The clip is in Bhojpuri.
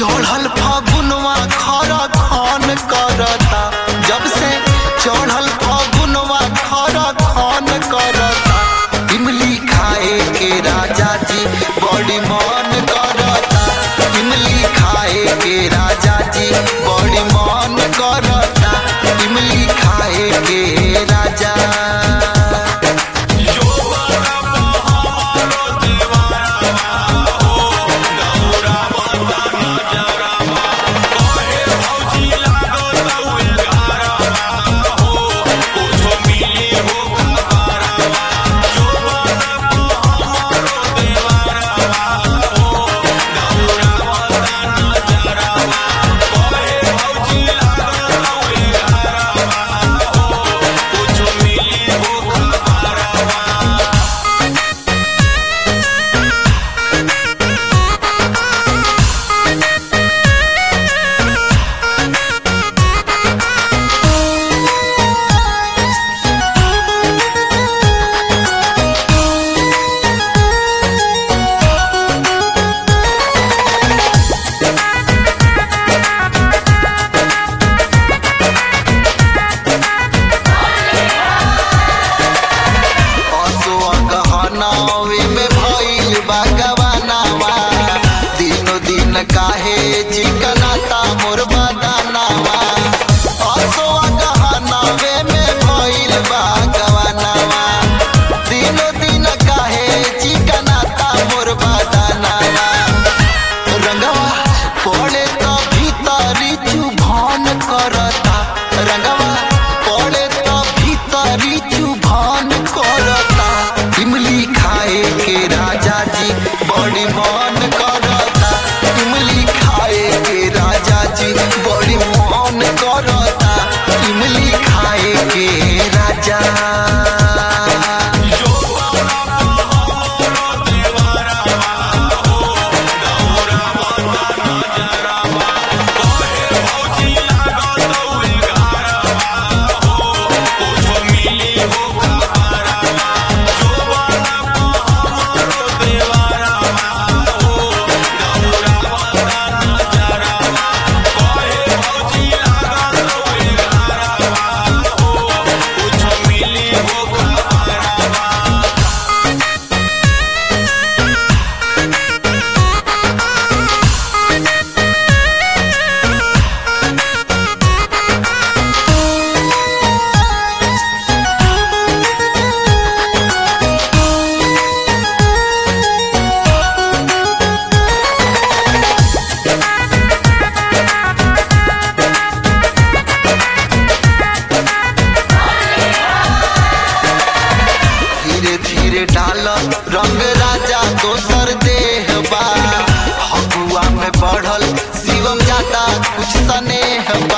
चढ़ल फागुनवा खरा खान करता, जब से चढ़ल फागुनवा खरा खान करता। इमली खाए के राजा जी बड़ी मन करता, इमली खाए के राजा जी बड़ी मन करता, इमली खाए के राजा। काहे चिकनाता मोर बदानावा, असोआ गहनावे में भइल बा गवानावा। दिनो दिन काहे चिकनाता मोर बदानावा। रंगवा पड़े तो भीतरी चुभान करता, रंगवा पड़े तो भीतरी चुभान करता। इमली खाए के राजा जी बड़ी मन करता, इमली खाए के राजा जी बड़ी मन करता, इमली खाए के राजा। डाल रंग राजा दोसर देह बा, हगुआ में बढ़ल शिवम जाता कुछ स्नेह।